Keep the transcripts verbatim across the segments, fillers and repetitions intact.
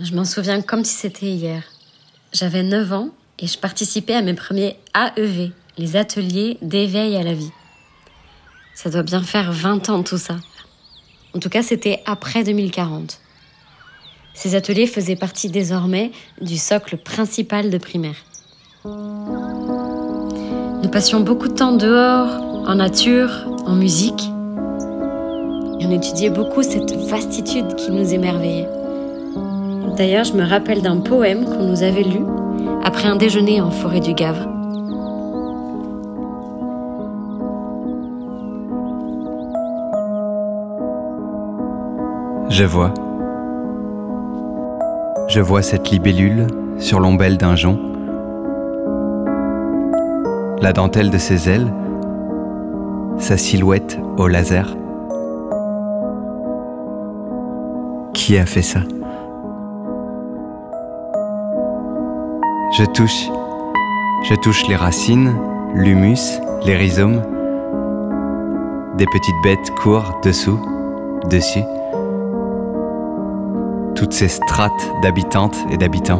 Je m'en souviens comme si c'était hier. J'avais neuf ans et je participais à mes premiers A E V, les ateliers d'éveil à la vie. Ça doit bien faire vingt ans tout ça. En tout cas, c'était après deux mille quarante. Ces ateliers faisaient partie désormais du socle principal de primaire. Nous passions beaucoup de temps dehors, en nature, en musique. Et on étudiait beaucoup cette vastitude qui nous émerveillait. D'ailleurs, je me rappelle d'un poème qu'on nous avait lu après un déjeuner en forêt du Gavre. Je vois. Je vois cette libellule sur l'ombelle d'un jonc. La dentelle de ses ailes, sa silhouette au laser. Qui a fait ça? Je touche, je touche les racines, l'humus, les rhizomes. Des petites bêtes courent dessous, dessus. Toutes ces strates d'habitantes et d'habitants.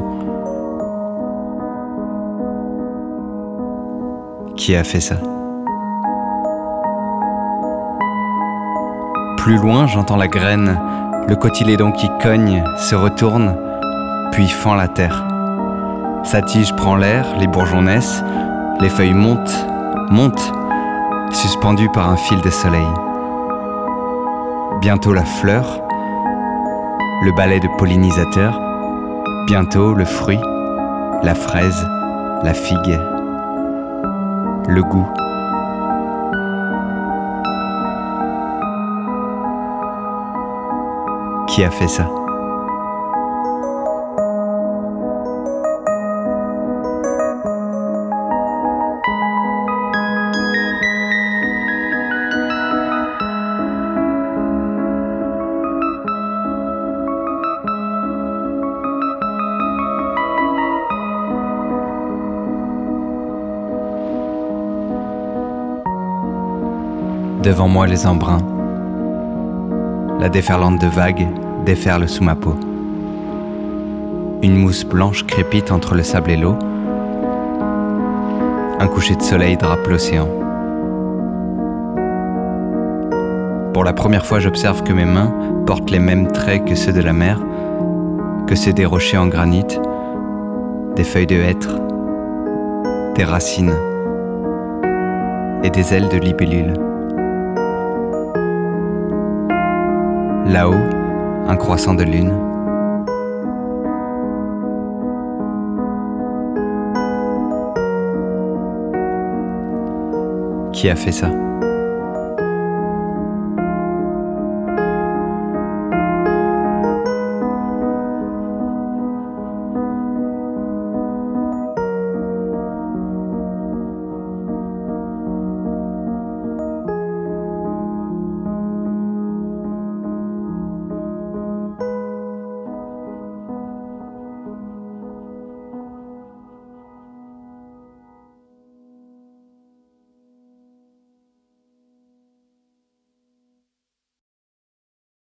Qui a fait ça? Plus loin, j'entends la graine, le cotylédon qui cogne, se retourne, puis fend la terre. Sa tige prend l'air, les bourgeons naissent, les feuilles montent, montent, suspendues par un fil de soleil. Bientôt la fleur, le balai de pollinisateurs, bientôt le fruit, la fraise, la figue, le goût. Qui a fait ça? Devant moi les embruns. La déferlante de vagues déferle sous ma peau. Une mousse blanche crépite entre le sable et l'eau. Un coucher de soleil drape l'océan. Pour la première fois, j'observe que mes mains portent les mêmes traits que ceux de la mer, que ceux des rochers en granit, des feuilles de hêtre, des racines et des ailes de libellule. Là-haut, un croissant de lune. Qui a fait ça?